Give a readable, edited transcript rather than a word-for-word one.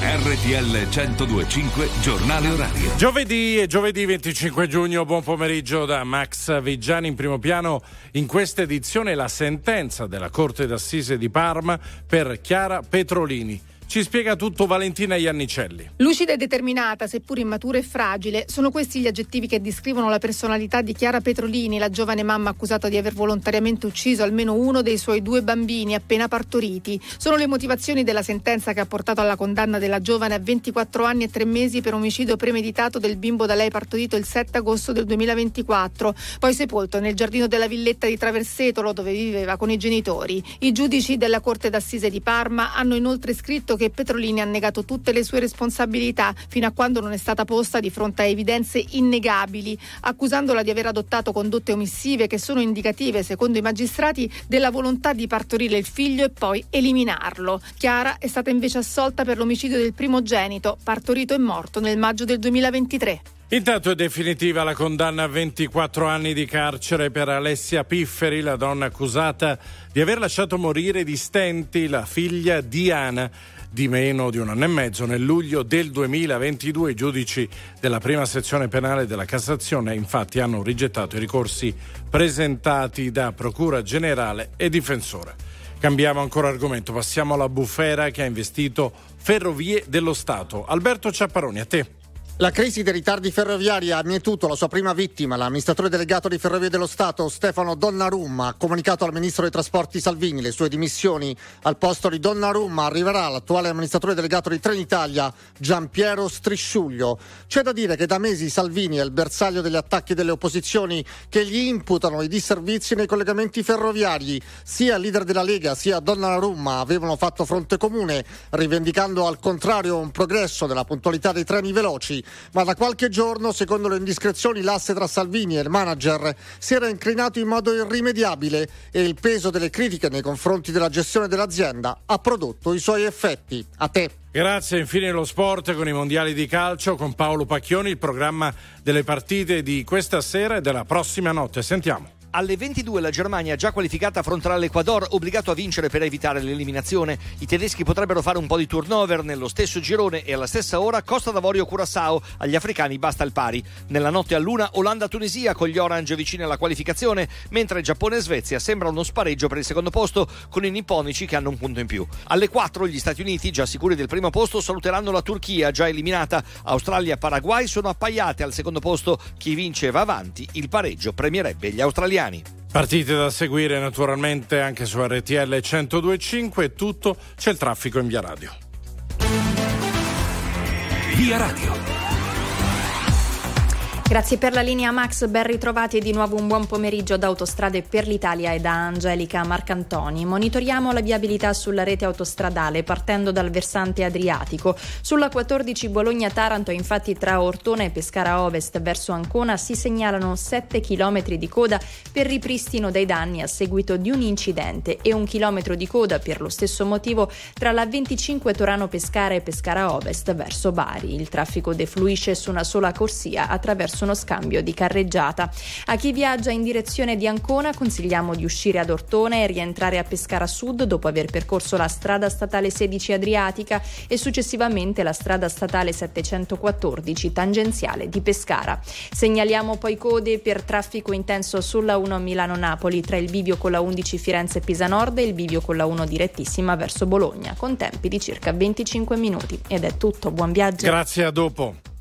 RTL 102.5 Giornale Orario. Giovedì 25 giugno, buon pomeriggio da Max Viggiani. In primo piano in questa edizione la sentenza della Corte d'Assise di Parma per Chiara Petrolini. Ci spiega tutto Valentina Iannicelli. Lucida e determinata, seppur immatura e fragile, sono questi gli aggettivi che descrivono la personalità di Chiara Petrolini, la giovane mamma accusata di aver volontariamente ucciso almeno uno dei suoi 2 bambini appena partoriti. Sono le motivazioni della sentenza che ha portato alla condanna della giovane a 24 anni e 3 mesi per omicidio premeditato del bimbo da lei partorito il 7 agosto del 2024, poi sepolto nel giardino della villetta di Traversetolo dove viveva con i genitori. I giudici della Corte d'Assise di Parma hanno inoltre scritto che Petrolini ha negato tutte le sue responsabilità fino a quando non è stata posta di fronte a evidenze innegabili, accusandola di aver adottato condotte omissive che sono indicative, secondo i magistrati, della volontà di partorire il figlio e poi eliminarlo. Chiara è stata invece assolta per l'omicidio del primogenito, partorito e morto nel maggio del 2023. Intanto è definitiva la condanna a 24 anni di carcere per Alessia Pifferi, la donna accusata di aver lasciato morire di stenti la figlia Diana di meno di 1 anno e mezzo nel luglio del 2022. I giudici della prima sezione penale della Cassazione infatti hanno rigettato i ricorsi presentati da Procura Generale e difensore. Cambiamo ancora argomento, passiamo alla bufera che ha investito Ferrovie dello Stato. Alberto Ciapparoni, a te. La crisi dei ritardi ferroviari ha mietuto la sua prima vittima. L'amministratore delegato di Ferrovie dello Stato, Stefano Donnarumma, ha comunicato al ministro dei trasporti Salvini le sue dimissioni. Al posto di Donnarumma arriverà l'attuale amministratore delegato di Trenitalia, Giampiero Strisciuglio. C'è da dire che da mesi Salvini è il bersaglio degli attacchi delle opposizioni che gli imputano i disservizi nei collegamenti ferroviari. Sia il leader della Lega sia Donnarumma avevano fatto fronte comune, rivendicando al contrario un progresso della puntualità dei treni veloci. Ma da qualche giorno, secondo le indiscrezioni, l'asse tra Salvini e il manager si era inclinato in modo irrimediabile e il peso delle critiche nei confronti della gestione dell'azienda ha prodotto i suoi effetti. A te. Grazie. Infine lo sport con i mondiali di calcio con Paolo Pacchioni, il programma delle partite di questa sera e della prossima notte. Sentiamo. Alle 22 la Germania, già qualificata, affronterà l'Ecuador, obbligato a vincere per evitare l'eliminazione. I tedeschi potrebbero fare un po' di turnover nello stesso girone e alla stessa ora Costa d'Avorio Curaçao. Agli africani basta il pari. Nella notte all'una Olanda-Tunisia con gli orange vicini alla qualificazione, mentre Giappone e Svezia sembra uno spareggio per il secondo posto con i nipponici che hanno un punto in più. Alle 4 gli Stati Uniti, già sicuri del primo posto, saluteranno la Turchia, già eliminata. Australia e Paraguay sono appaiate al secondo posto. Chi vince va avanti, il pareggio premierebbe gli australiani. Partite da seguire naturalmente anche su RTL 102.5 e tutto, c'è il traffico in Via Radio. Via Radio. Grazie per la linea Max, ben ritrovati e di nuovo un buon pomeriggio da Autostrade per l'Italia e da Angelica Marcantoni. Monitoriamo la viabilità sulla rete autostradale partendo dal versante adriatico. Sulla 14 Bologna-Taranto infatti tra Ortona e Pescara Ovest verso Ancona si segnalano 7 chilometri di coda per ripristino dei danni a seguito di un incidente e 1 chilometro di coda per lo stesso motivo tra la 25 Torano-Pescara e Pescara Ovest verso Bari. Il traffico defluisce su una sola corsia attraverso uno scambio di carreggiata. A chi viaggia in direzione di Ancona consigliamo di uscire ad Ortona e rientrare a Pescara Sud dopo aver percorso la strada statale 16 Adriatica e successivamente la strada statale 714 tangenziale di Pescara. Segnaliamo poi code per traffico intenso sulla 1 Milano-Napoli tra il bivio con la 11 Firenze-Pisa Nord e il bivio con la 1 direttissima verso Bologna con tempi di circa 25 minuti. Ed è tutto, buon viaggio. Grazie, a dopo.